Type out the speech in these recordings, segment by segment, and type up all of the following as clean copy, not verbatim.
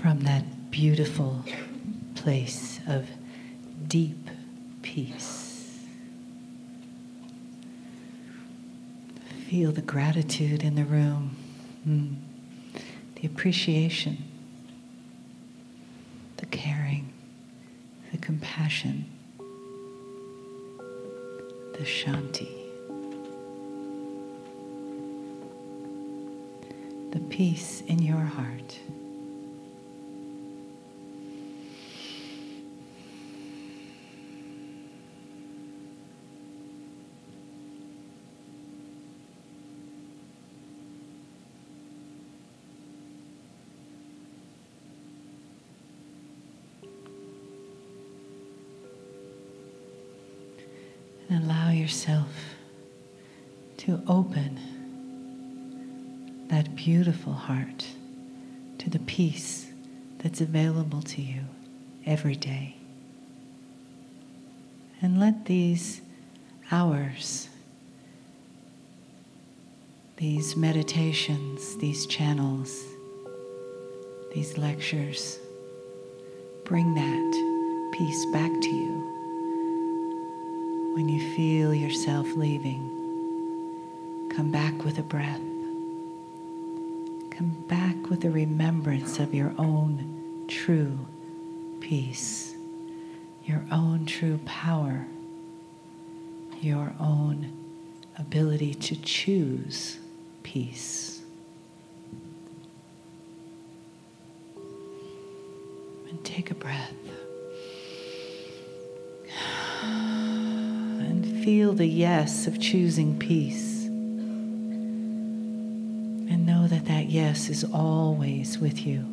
from that beautiful place of deep peace. Feel the gratitude in the room, the appreciation, the caring, the compassion, the shanti, the peace in your heart. And allow yourself to open that beautiful heart to the peace that's available to you every day. And let these hours, these meditations, these channels, these lectures, bring that peace back to you. When you feel yourself leaving, come back with a breath. Come back with a remembrance of your own true peace, your own true power, your own ability to choose peace. And take a breath. Feel the yes of choosing peace. And know that that yes is always with you.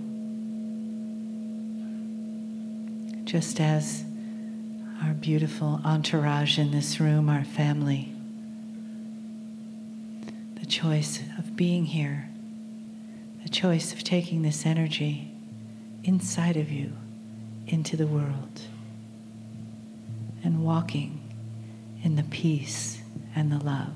Just as our beautiful entourage in this room, our family, the choice of being here, the choice of taking this energy inside of you into the world and walking in the peace and the love.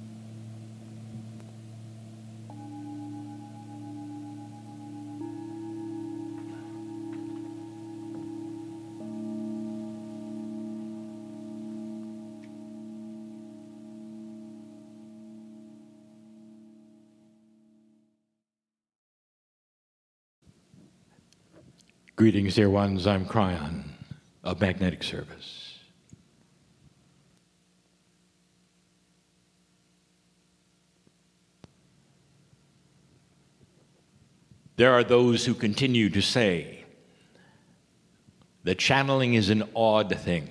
Greetings, dear ones. I'm Kryon of Magnetic Service. There are those who continue to say that channeling is an odd thing.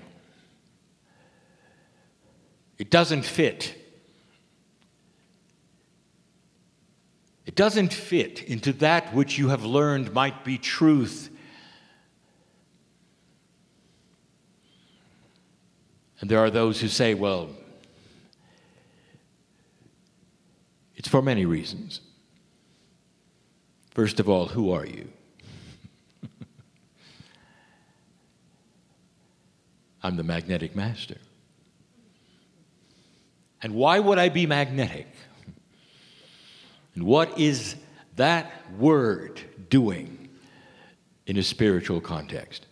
It doesn't fit. It doesn't fit into that which you have learned might be truth. And there are those who say, well, it's for many reasons. First of all, who are you? I'm the magnetic master. And why would I be magnetic? And what is that word doing in a spiritual context?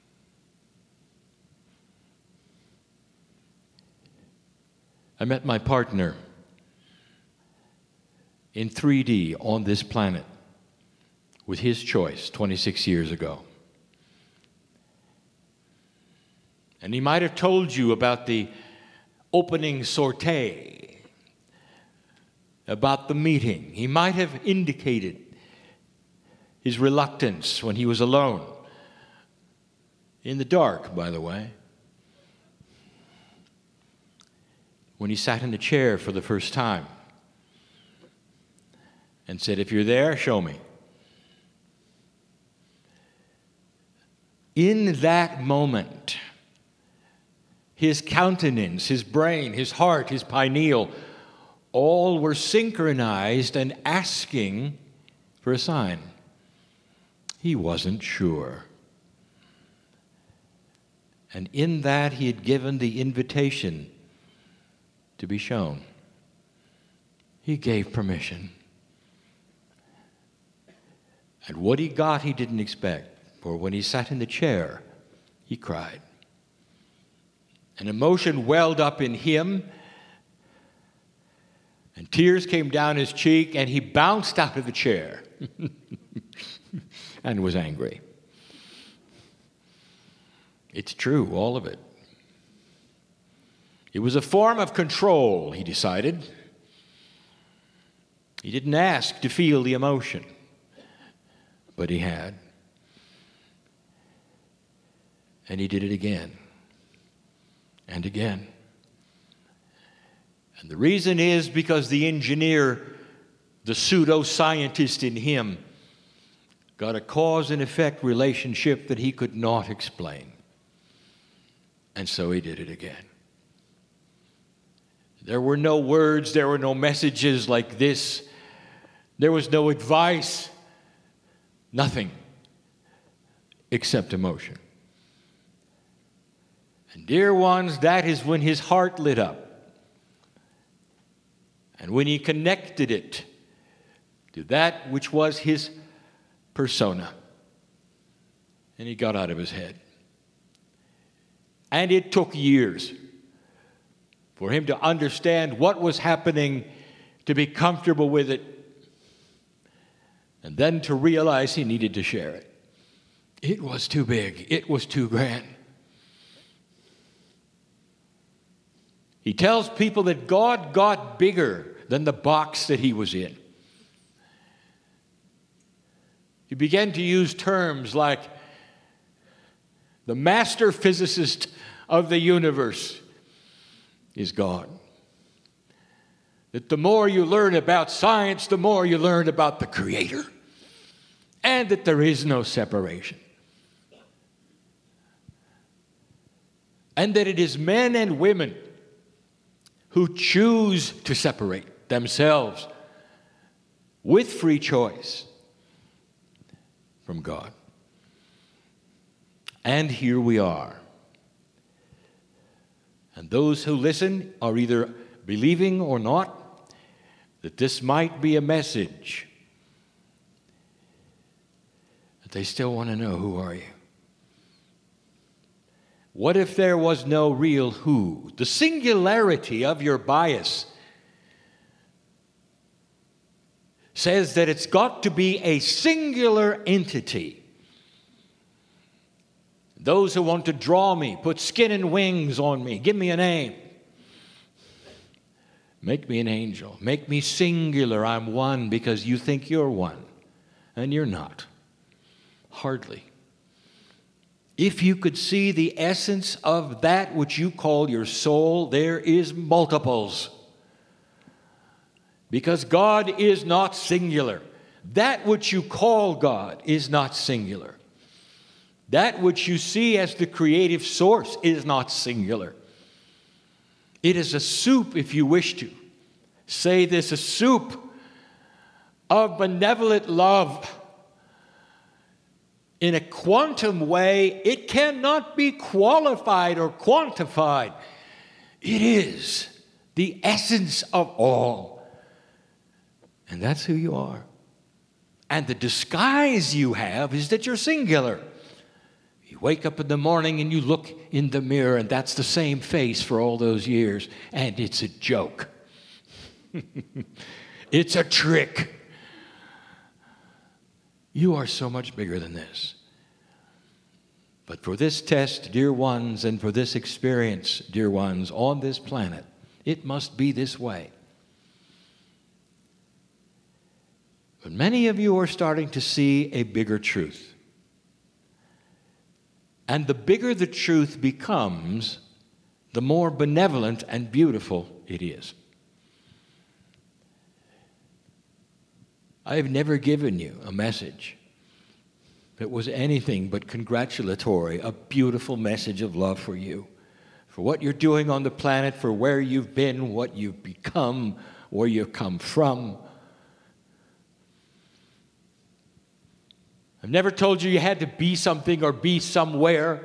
I met my partner in 3D on this planet with his choice 26 years ago. And he might have told you about the opening sortie, about the meeting. He might have indicated his reluctance when he was alone, in the dark, by the way, when he sat in the chair for the first time and said, if you're there, show me. In that moment, his countenance, his brain, his heart, his pineal, all were synchronized and asking for a sign. He wasn't sure. And in that, he had given the invitation to be shown. He gave permission. And what he got, he didn't expect. For when he sat in the chair, he cried. An emotion welled up in him, and tears came down his cheek, and he bounced out of the chair and was angry. It's true, all of it. It was a form of control, he decided. He didn't ask to feel the emotion, but he had. And he did it again and again. And the reason is because the engineer, the pseudo-scientist in him, got a cause and effect relationship that he could not explain. And so he did it again. There were no words, there were no messages like this. There was no advice, nothing except emotion. And dear ones, that is when his heart lit up. And when he connected it to that which was his persona. And he got out of his head. And it took years for him to understand what was happening, to be comfortable with it, and then to realize he needed to share it. It was too big. It was too grand. He tells people that God got bigger than the box that he was in. He began to use terms like the master physicist of the universe is God. That the more you learn about science, the more you learn about the Creator. And that there is no separation. And that it is men and women who choose to separate themselves with free choice from God. And here we are. And those who listen are either believing or not that this might be a message. But they still want to know, who are you? What if there was no real who? The singularity of your bias says that it's got to be a singular entity. Those who want to draw me, put skin and wings on me, give me a name. Make me an angel. Make me singular. I'm one because you think you're one. And you're not. Hardly. If you could see the essence of that which you call your soul, there is multiples. Because God is not singular. That which you call God is not singular. That which you see as the creative source is not singular. It is a soup, if you wish to say this, a soup of benevolent love. In a quantum way, it cannot be qualified or quantified. It is the essence of all. And that's who you are. And the disguise you have is that you're singular. You wake up in the morning and you look in the mirror, and that's the same face for all those years. And it's a joke. It's a trick. You are so much bigger than this. But for this test, dear ones, and for this experience, dear ones, on this planet, it must be this way. But many of you are starting to see a bigger truth. And the bigger the truth becomes, the more benevolent and beautiful it is. I have never given you a message that was anything but congratulatory, a beautiful message of love for you, for what you're doing on the planet, for where you've been, what you've become, where you've come from. I've never told you you had to be something or be somewhere.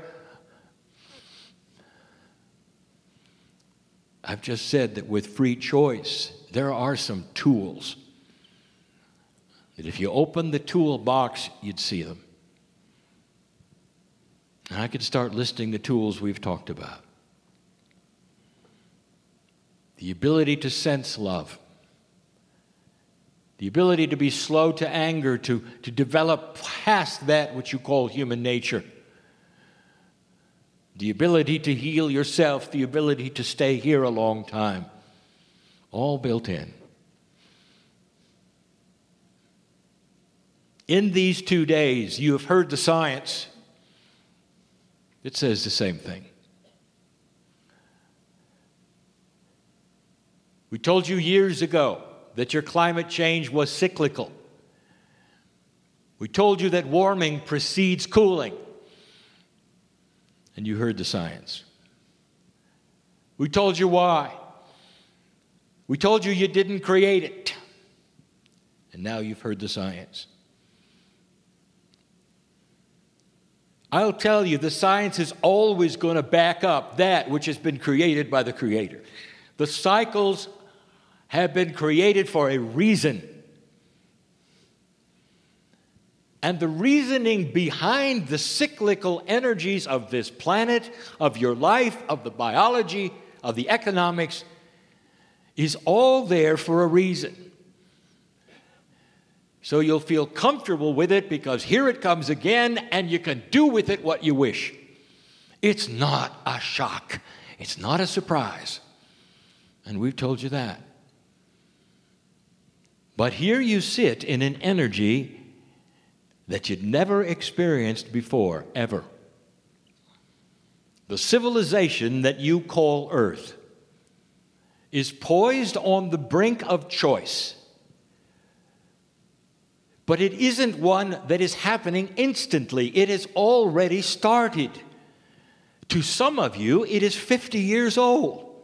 I've just said that with free choice, there are some tools that if you open the toolbox, you'd see them. And I could start listing the tools we've talked about. The ability to sense love. The ability to be slow to anger, to develop past that which you call human nature. The ability to heal yourself, the ability to stay here a long time. All built in. In these 2 days, you have heard the science. It says the same thing. We told you years ago that your climate change was cyclical. We told you that warming precedes cooling. And you heard the science. We told you why. We told you didn't create it. And now you've heard the science. I'll tell you, the science is always going to back up that which has been created by the Creator. The cycles have been created for a reason. And the reasoning behind the cyclical energies of this planet, of your life, of the biology, of the economics, is all there for a reason. So you'll feel comfortable with it because here it comes again and you can do with it what you wish. It's not a shock. It's not a surprise. And we've told you that. But here you sit in an energy that you'd never experienced before, ever. The civilization that you call Earth is poised on the brink of choice. But it isn't one that is happening instantly. It has already started. To some of you, it is 50 years old.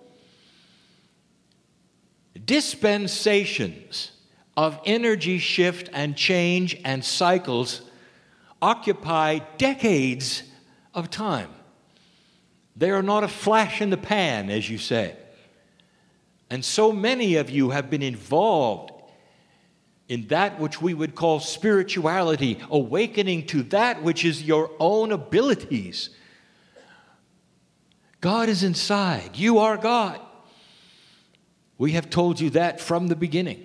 Dispensations of energy shift and change and cycles occupy decades of time. They are not a flash in the pan, as you say. And so many of you have been involved in that which we would call spirituality, awakening to that which is your own abilities. God is inside. You are God. We have told you that from the beginning.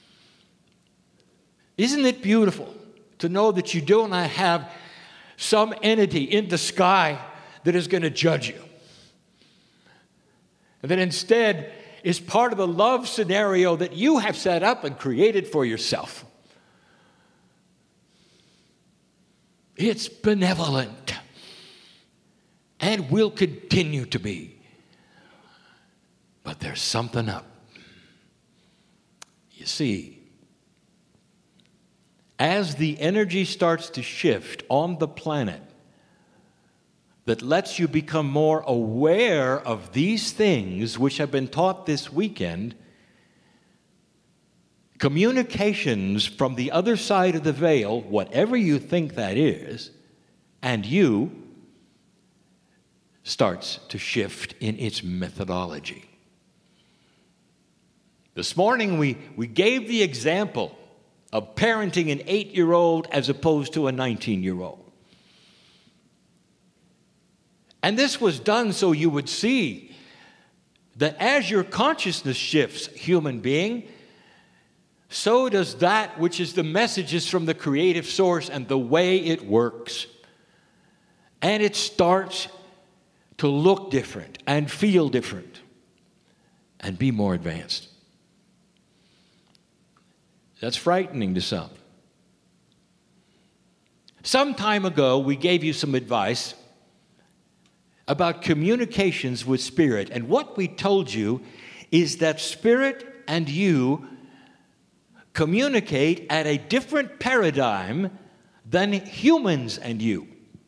Isn't it beautiful to know that you do not have some entity in the sky that is going to judge you? And that instead is part of the love scenario that you have set up and created for yourself. It's benevolent and will continue to be. But there's something up. You see, as the energy starts to shift on the planet that lets you become more aware of these things which have been taught this weekend, communications from the other side of the veil, whatever you think that is, and you, starts to shift in its methodology. This morning we gave the example of parenting an 8-year-old as opposed to a 19-year-old. And this was done so you would see that as your consciousness shifts, human being, so does that which is the messages from the creative source and the way it works. And it starts to look different and feel different and be more advanced. That's frightening to some. Some time ago, we gave you some advice about communications with Spirit. And what we told you is that Spirit and you communicate at a different paradigm than humans and you.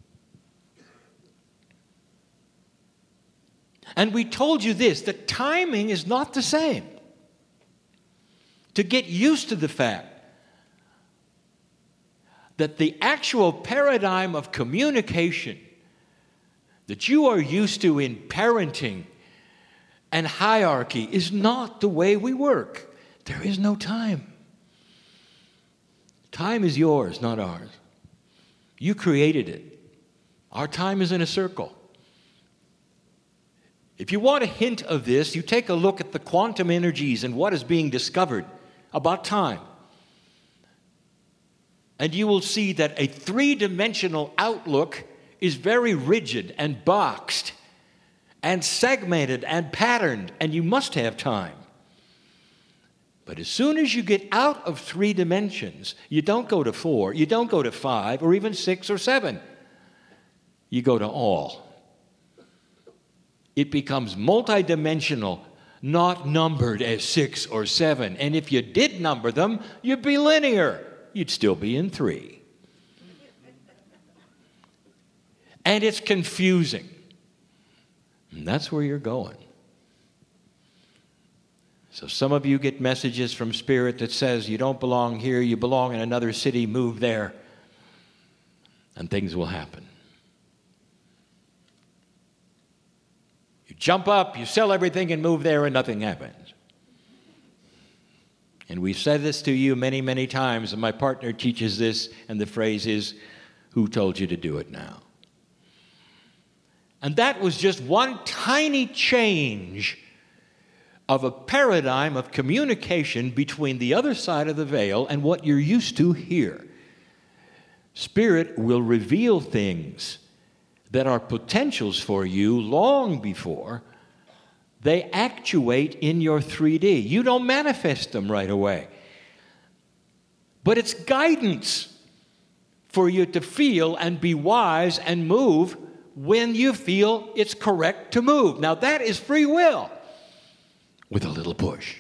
And we told you this, the timing is not the same. To get used to the fact that the actual paradigm of communication that you are used to in parenting and hierarchy is not the way we work. There is no time. Time is yours, not ours. You created it. Our time is in a circle. If you want a hint of this, you take a look at the quantum energies and what is being discovered about time. And you will see that a three-dimensional outlook is very rigid and boxed and segmented and patterned, and you must have time. But as soon as you get out of 3 dimensions, you don't go to 4, you don't go to 5, or even 6 or 7. You go to all. It becomes multidimensional, not numbered as 6 or 7. And if you did number them, you'd be linear. You'd still be in 3. And it's confusing. And that's where you're going. So some of you get messages from Spirit that says you don't belong here, you belong in another city, move there, and things will happen. You jump up, you sell everything and move there and nothing happens. And we've said this to you many, many times, and my partner teaches this, and the phrase is, who told you to do it now? And that was just one tiny change of a paradigm of communication between the other side of the veil and what you're used to here. Spirit will reveal things that are potentials for you long before they actuate in your 3D. You don't manifest them right away. But it's guidance for you to feel and be wise and move when you feel it's correct to move. Now that is free will. With a little push.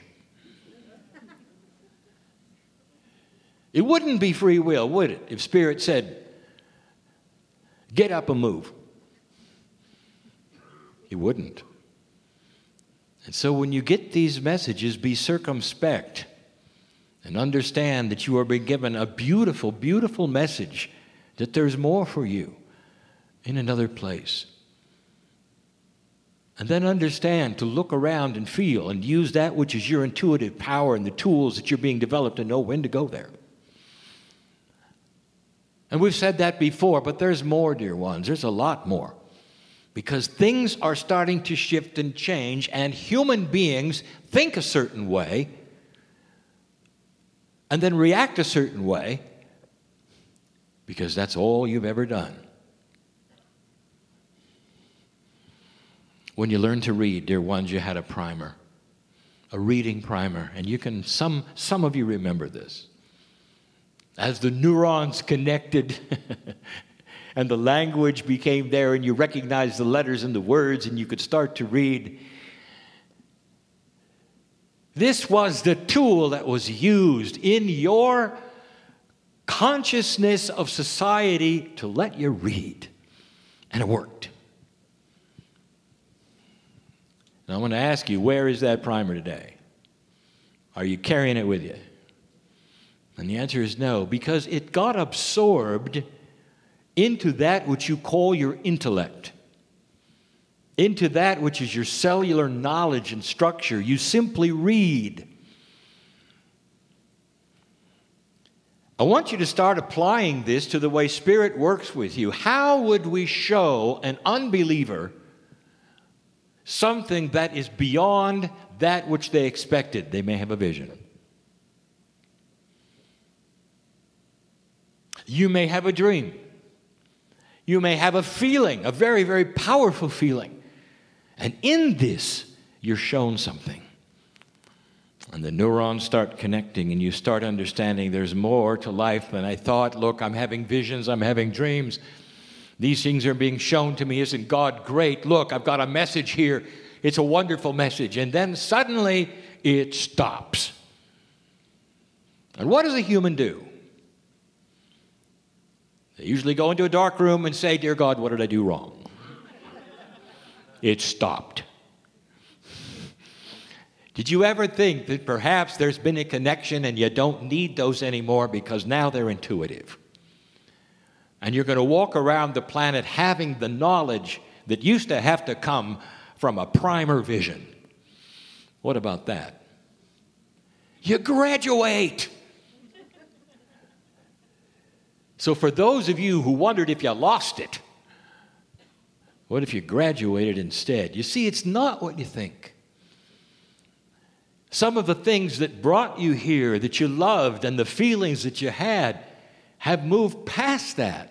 It wouldn't be free will, would it, if Spirit said, get up and move? It wouldn't. And so when you get these messages, be circumspect and understand that you are being given a beautiful, beautiful message, that there's more for you in another place. And then understand to look around and feel and use that which is your intuitive power and the tools that you're being developed to know when to go there. And we've said that before, but there's more, dear ones. There's a lot more. Because things are starting to shift and change, and human beings think a certain way and then react a certain way because that's all you've ever done. When you learned to read, dear ones, you had a primer, a reading primer, and you can, some of you remember this. As the neurons connected and the language became there and you recognized the letters and the words and you could start to read, this was the tool that was used in your consciousness of society to let you read, and it worked. Now, I want to ask you, where is that primer today? Are you carrying it with you? And the answer is no, because it got absorbed into that which you call your intellect, into that which is your cellular knowledge and structure. You simply read. I want you to start applying this to the way Spirit works with you. How would we show an unbeliever something that is beyond that which they expected? They may have a vision. You may have a dream. You may have a feeling, a very, very powerful feeling. And in this, you're shown something. And the neurons start connecting, and you start understanding there's more to life than I thought. Look, I'm having visions, I'm having dreams. These things are being shown to me. Isn't God great? Look, I've got a message here. It's a wonderful message. And then suddenly it stops. And what does a human do? They usually go into a dark room and say, "Dear God, what did I do wrong?" It stopped. Did you ever think that perhaps there's been a connection and you don't need those anymore because now they're intuitive? And you're going to walk around the planet having the knowledge that used to have to come from a primer vision. What about that? You graduate. So for those of you who wondered if you lost it, what if you graduated instead? You see, it's not what you think. Some of the things that brought you here, that you loved, and the feelings that you had, have moved past that.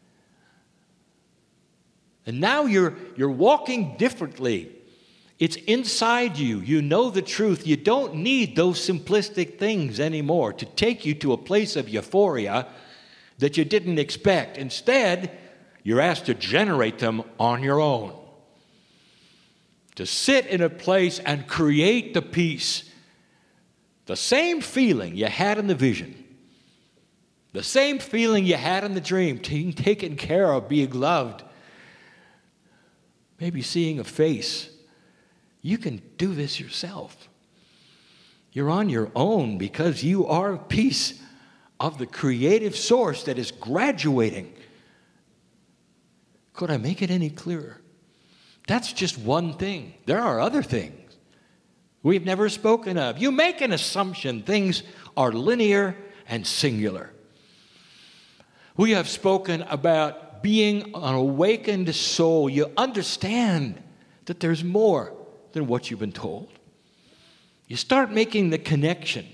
And now you're walking differently. It's inside you. You know the truth. You don't need those simplistic things anymore to take you to a place of euphoria that you didn't expect. Instead, you're asked to generate them on your own. To sit in a place and create the peace. The same feeling you had in the vision. The same feeling you had in the dream. Being taken care of, being loved. Maybe seeing a face. You can do this yourself. You're on your own because you are a piece of the creative source that is graduating. Could I make it any clearer? That's just one thing. There are other things we've never spoken of. You make an assumption things are linear and singular. We have spoken about being an awakened soul. You understand that there's more than what you've been told. You start making the connection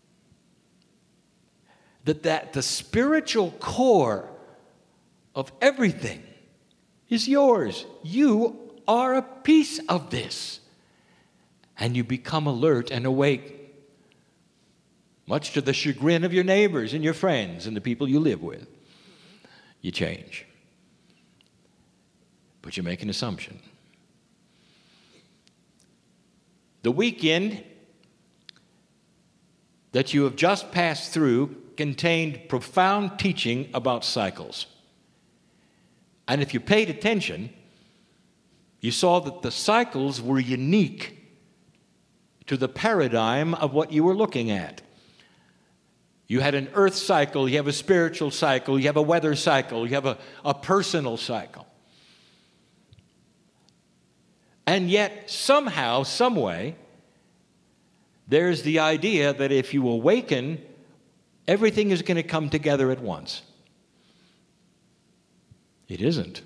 that the spiritual core of everything is yours. You are a piece of this. And you become alert and awake, much to the chagrin of your neighbors and your friends and the people you live with. You change. But you make an assumption. The weekend that you have just passed through contained profound teaching about cycles. And if you paid attention, you saw that the cycles were unique to the paradigm of what you were looking at. You had an earth cycle, you have a spiritual cycle, you have a weather cycle, you have a personal cycle. And yet, somehow, some way, there's the idea that if you awaken, everything is going to come together at once. It isn't.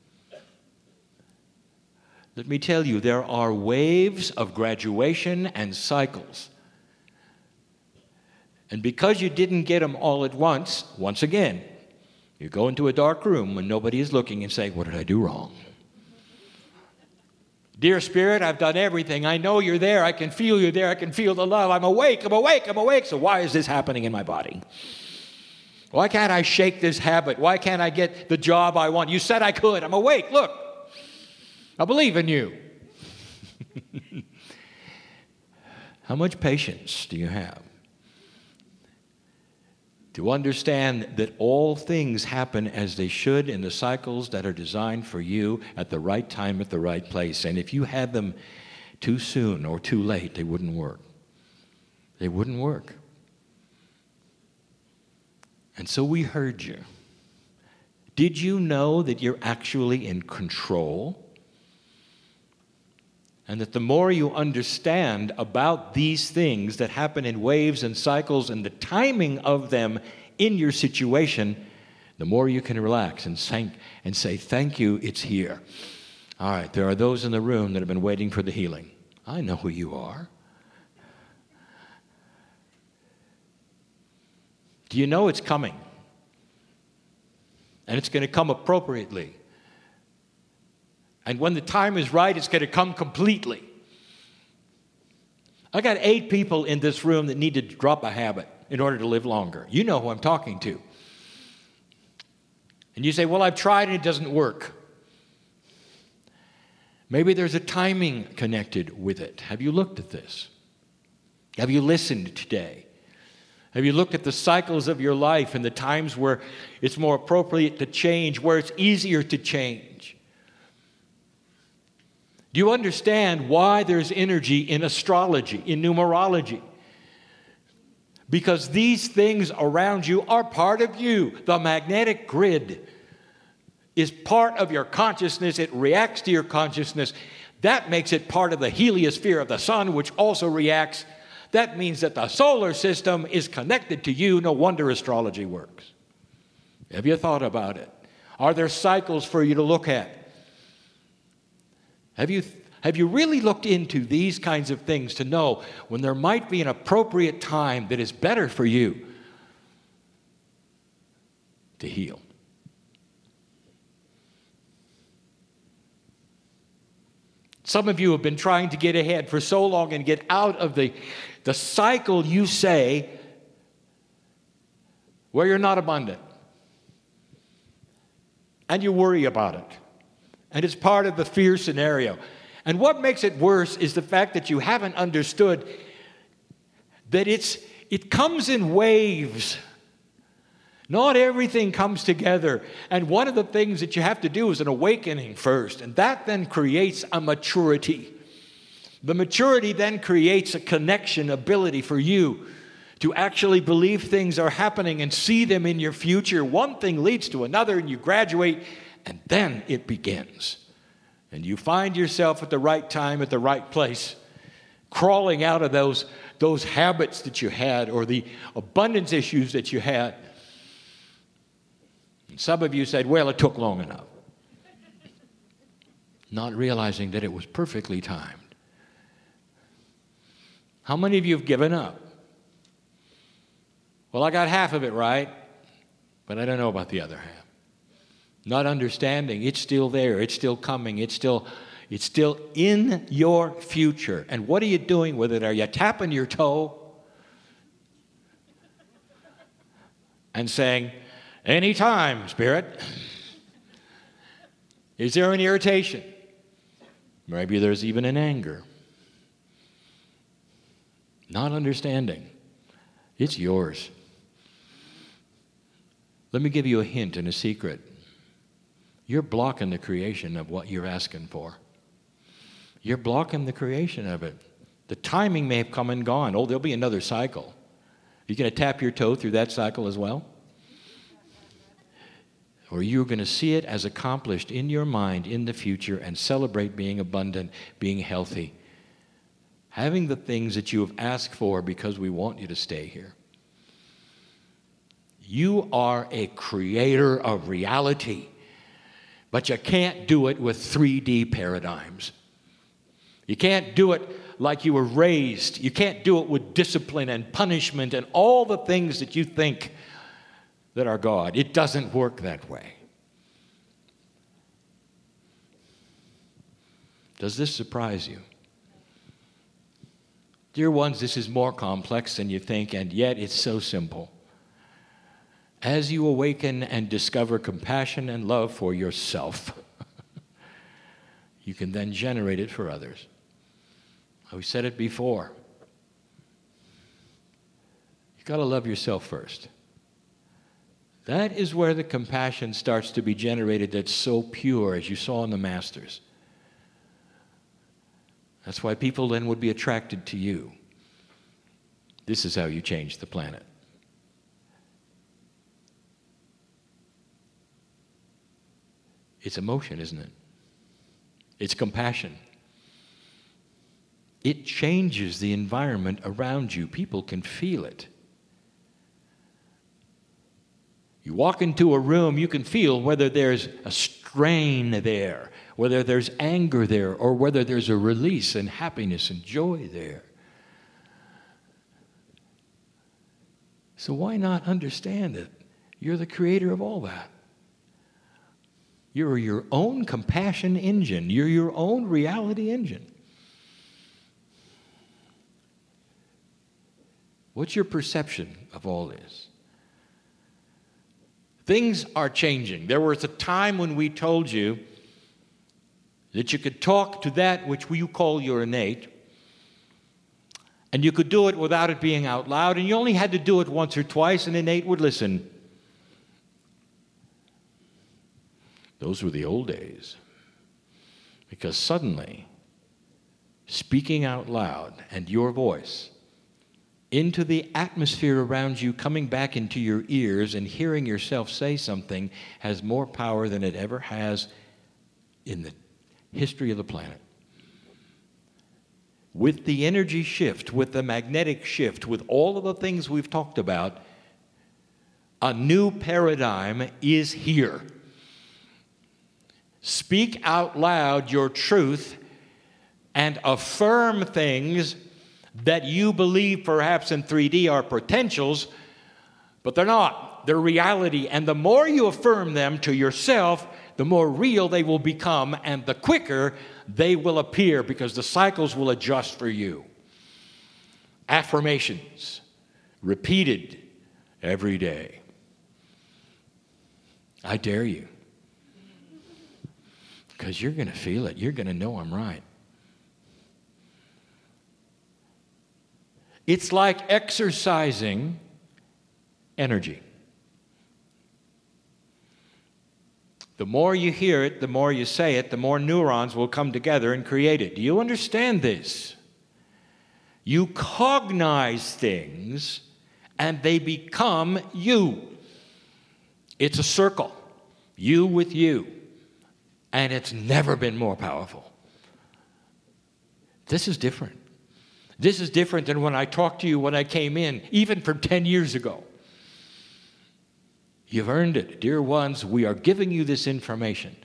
Let me tell you, there are waves of graduation and cycles. And because you didn't get them all at once again, you go into a dark room when nobody is looking and say, what did I do wrong? Dear Spirit, I've done everything. I know you're there. I can feel you there. I can feel the love. I'm awake. So why is this happening in my body? Why can't I shake this habit? Why can't I get the job I want? You said I could. I'm awake. Look, I believe in you. How much patience do you have to understand that all things happen as they should in the cycles that are designed for you at the right time, at the right place? And if you had them too soon or too late, they wouldn't work. They wouldn't work. And so we heard you. Did you know that you're actually in control? And that the more you understand about these things that happen in waves and cycles and the timing of them in your situation, the more you can relax and say, thank you, it's here. All right, there are those in the room that have been waiting for the healing. I know who you are. Do you know it's coming? And it's going to come appropriately. And when the time is right, it's going to come completely. I got 8 people in this room that need to drop a habit in order to live longer. You know who I'm talking to. And you say, well, I've tried and it doesn't work. Maybe there's a timing connected with it. Have you looked at this? Have you listened today? Have you looked at the cycles of your life and the times where it's more appropriate to change, where it's easier to change? Do you understand why there's energy in astrology, in numerology? Because these things around you are part of you. The magnetic grid is part of your consciousness. It reacts to your consciousness. That makes it part of the heliosphere of the sun, which also reacts. That means that the solar system is connected to you. No wonder astrology works. Have you thought about it? Are there cycles for you to look at? Have you really looked into these kinds of things to know when there might be an appropriate time that is better for you to heal? Some of you have been trying to get ahead for so long and get out of the cycle, you say, where you're not abundant. And you worry about it. And it's part of the fear scenario. And what makes it worse is the fact that you haven't understood that it comes in waves. Not everything comes together. And one of the things that you have to do is an awakening first. And that then creates a maturity. The maturity then creates a connection ability for you to actually believe things are happening and see them in your future. One thing leads to another, and you graduate, and then it begins. And you find yourself at the right time, at the right place, crawling out of those habits that you had or the abundance issues that you had. And some of you said, well, it took long enough. Not realizing that it was perfectly timed. How many of you have given up? Well, I got half of it right, but I don't know about the other half. Not understanding, it's still there, it's still coming, it's still in your future. And what are you doing with it? Are you tapping your toe and saying, anytime, Spirit? Is there an irritation? Maybe there's even an anger. Not understanding. It's yours. Let me give you a hint and a secret. You're blocking the creation of what you're asking for. You're blocking the creation of it. The timing may have come and gone. Oh, there'll be another cycle. You're going to tap your toe through that cycle as well? Or you're going to see it as accomplished in your mind in the future and celebrate being abundant, being healthy, having the things that you have asked for because we want you to stay here. You are a creator of reality, but you can't do it with 3D paradigms. You can't do it like you were raised. You can't do it with discipline and punishment and all the things that you think that are God. It doesn't work that way. Does this surprise you? Dear ones, this is more complex than you think, and yet it's so simple. As you awaken and discover compassion and love for yourself, you can then generate it for others. We said it before. You've got to love yourself first. That is where the compassion starts to be generated that's so pure, as you saw in the Masters. That's why people then would be attracted to you. This is how you change the planet. It's emotion, isn't it? It's compassion. It changes the environment around you. People can feel it. You walk into a room, you can feel whether there's a strain there, whether there's anger there, or whether there's a release and happiness and joy there. So why not understand it? You're the creator of all that. You're your own compassion engine. You're your own reality engine. What's your perception of all this? Things are changing. There was a time when we told you that you could talk to that which you call your innate, and you could do it without it being out loud, and you only had to do it once or twice, and innate would listen. Those were the old days. Because suddenly, speaking out loud and your voice into the atmosphere around you, coming back into your ears and hearing yourself say something has more power than it ever has in the history of the planet. With the energy shift, with the magnetic shift, with all of the things we've talked about, A new paradigm is here. Speak out loud your truth and affirm things that you believe perhaps in 3D are potentials, but they're not. They're reality. And the more you affirm them to yourself, the more real they will become, and the quicker they will appear, because the cycles will adjust for you. Affirmations, repeated every day. I dare you. Because you're going to feel it. You're going to know I'm right. It's like exercising energy. The more you hear it, the more you say it, the more neurons will come together and create it. Do you understand this? You cognize things and they become you. It's a circle. You with you. And it's never been more powerful. This is different. This is different than when I talked to you when I came in, even from 10 years ago. You've earned it. Dear ones, we are giving you this information.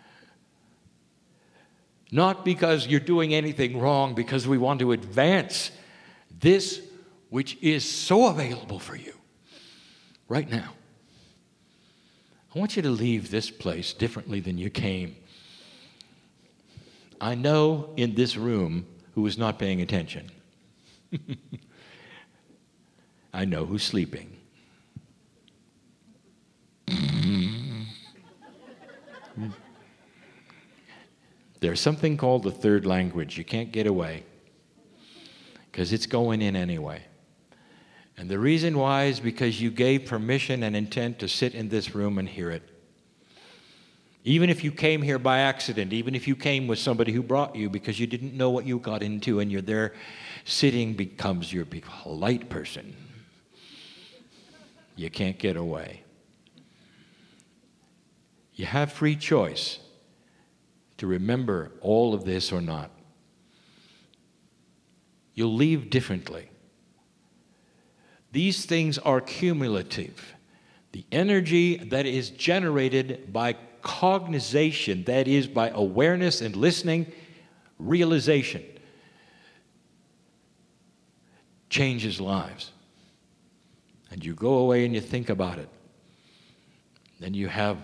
Not because you're doing anything wrong, because we want to advance this which is so available for you right now. I want you to leave this place differently than you came. I know in this room who is not paying attention. I know who's sleeping. There's something called the third language. You can't get away because it's going in anyway. And the reason why is because you gave permission and intent to sit in this room and hear it. Even if you came here by accident, even if you came with somebody who brought you because you didn't know what you got into and you're there sitting becomes your polite person. You can't get away. You have free choice to remember all of this or not. You'll leave differently. These things are cumulative. The energy that is generated by cognization, that is by awareness and listening, realization, changes lives. And you go away and you think about it. Then you have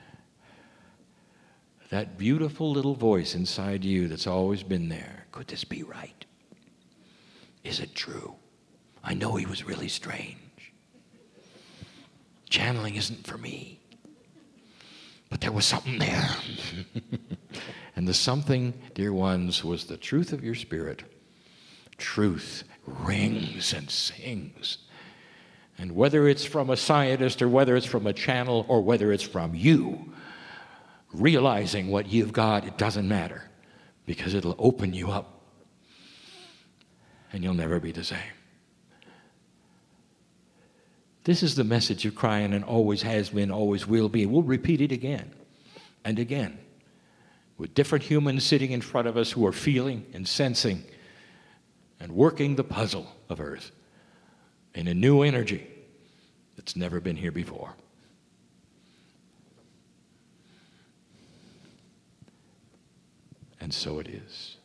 that beautiful little voice inside you that's always been there. Could this be right? Is it true? I know he was really strange. Channeling isn't for me. But there was something there. And the something, dear ones, was the truth of your spirit. Truth rings and sings. And whether it's from a scientist or whether it's from a channel or whether it's from you, realizing what you've got, it doesn't matter because it'll open you up and you'll never be the same. This is the message of crying and always has been, always will be. We'll repeat it again and again with different humans sitting in front of us who are feeling and sensing and working the puzzle of Earth in a new energy that's never been here before. And so it is.